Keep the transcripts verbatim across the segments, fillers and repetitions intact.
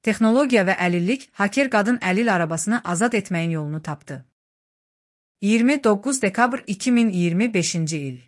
Texnologiya və əlillik, haker qadın əlil arabasını azad etməyin yolunu tapdı. iyirmi doqquz dekabr iki min iyirmi beşinci il.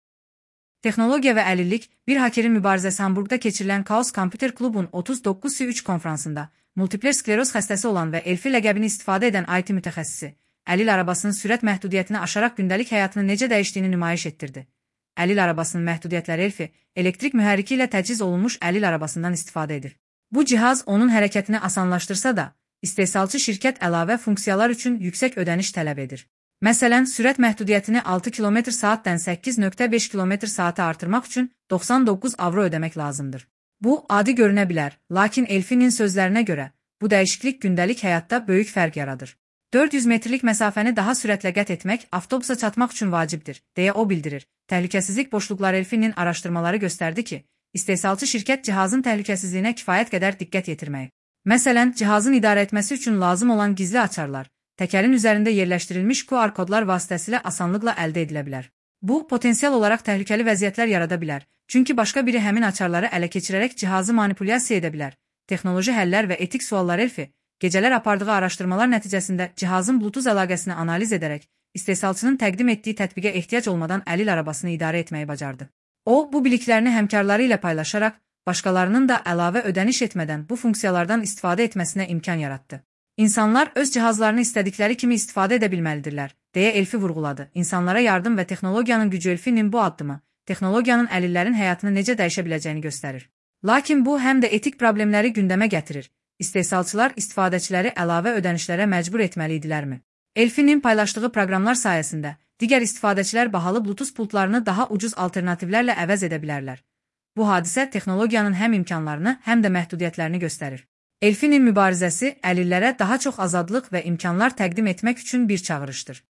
Texnologiya və əlillik, bir hakerin mübarizəsi Hamburqda keçirilən Chaos Computer Club'un otuz doqquz C üç konfransında multipler skleroz xəstəsi olan və Elfi ləqəbini istifadə edən I T mütəxəssisi, əlil arabasının sürət məhdudiyyətini aşaraq gündəlik həyatını necə dəyişdiyini nümayiş etdirdi. Əlil arabasının məhdudiyyətləri Elfi, elektrik mühərriki ilə təchiz olunmuş əlil arabasından istifadə edir. Bu cihaz onun hərəkətini asanlaşdırsa da, istehsalçı şirkət əlavə funksiyalar üçün yüksək ödəniş tələb edir. Məsələn, sürət məhdudiyyətini altı kilometr saatdən səkkiz nöqtə beş kilometr saata artırmaq üçün doxsan doqquz avro ödəmək lazımdır. Bu, adi görünə bilər, lakin Elfinin sözlərinə görə, bu dəyişiklik gündəlik həyatda böyük fərq yaradır. dörd yüz metrlik məsafəni daha sürətlə qət etmək avtobusa çatmaq üçün vacibdir, deyə o bildirir. Təhlükəsizlik boşluqları Elfinin araşdırmaları göstərdi ki, istehsalçı şirkət cihazın təhlükəsizliyinə kifayət qədər diqqət yetirməyib. Məsələn, cihazın idarə etməsi üçün lazım olan gizli açarlar, təkərin üzərində yerləşdirilmiş Q R kodlar vasitəsilə asanlıqla əldə edilə bilər. Bu, potensial olaraq təhlükəli vəziyyətlər yarada bilər, çünki başqa biri həmin açarları ələ keçirərək cihazı manipulyasiya edə bilər. Texnoloji həllər və etik suallar Elfi, gecələr apardığı araşdırmalar nəticəsində cihazın Bluetooth əlaqəsini analiz edərək, istehsalçının təqdim etdiyi tətbiqə ehtiyac olmadan əlil arabasını idarə etməyi bacardı. O, bu biliklərini həmkarları ilə paylaşaraq, başqalarının da əlavə ödəniş etmədən bu funksiyalardan istifadə etməsinə imkan yaratdı. İnsanlar öz cihazlarını istədikləri kimi istifadə edə bilməlidirlər, deyə Elfi vurğuladı. İnsanlara yardım və texnologiyanın gücü Elfinin bu addımı, texnologiyanın əlillərin həyatını necə dəyişə biləcəyini göstərir. Lakin bu, həm də etik problemləri gündəmə gətirir. İstehsalçılar istifadəçiləri əlavə ödənişlərə məcbur etməli idilərmi? Elfinin paylaşdığı proqramlar sayəsində, digər istifadəçilər bahalı Bluetooth pultlarını daha ucuz alternativlərlə əvəz edə bilərlər. Bu hadisə texnologiyanın həm imkanlarını, həm də məhdudiyyətlərini göstərir. Elfinin mübarizəsi əlillərə daha çox azadlıq və imkanlar təqdim etmək üçün bir çağırışdır.